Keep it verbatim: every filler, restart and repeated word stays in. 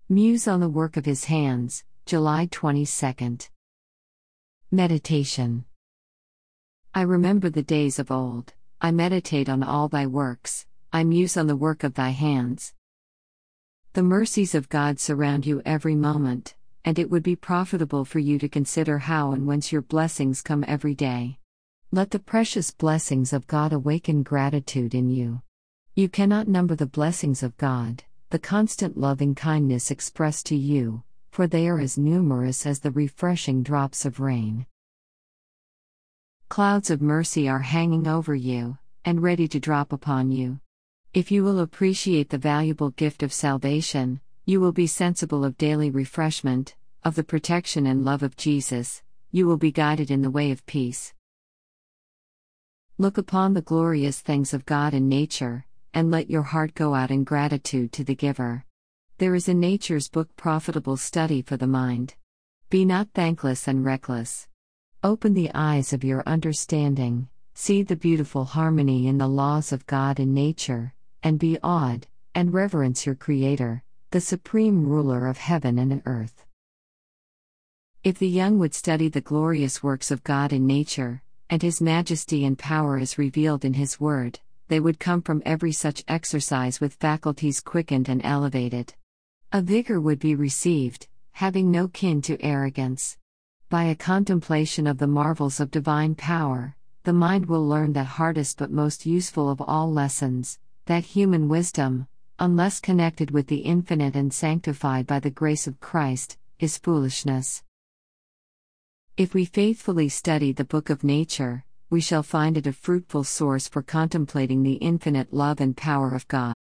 Muse on the work of his hands, July twenty-second. Meditation. I remember the days of old, I meditate on all thy works, I muse on the work of thy hands. The mercies of God surround you every moment, and it would be profitable for you to consider how and whence your blessings come every day. Let the precious blessings of God awaken gratitude in you. You cannot number the blessings of God, the constant loving kindness expressed to you, for they are as numerous as the refreshing drops of rain. Clouds of mercy are hanging over you, and ready to drop upon you. If you will appreciate the valuable gift of salvation, you will be sensible of daily refreshment, of the protection and love of Jesus, you will be guided in the way of peace. Look upon the glorious things of God in nature, and let your heart go out in gratitude to the Giver. There is in nature's book profitable study for the mind. Be not thankless and reckless. Open the eyes of your understanding, see the beautiful harmony in the laws of God in nature, and be awed, and reverence your Creator, the supreme ruler of heaven and earth. If the young would study the glorious works of God in nature, and His majesty and power is revealed in His word, they would come from every such exercise with faculties quickened and elevated. A vigor would be received, having no kin to arrogance. By a contemplation of the marvels of divine power, the mind will learn that hardest but most useful of all lessons, that human wisdom, unless connected with the infinite and sanctified by the grace of Christ, is foolishness. If we faithfully study the book of nature, we shall find it a fruitful source for contemplating the infinite love and power of God.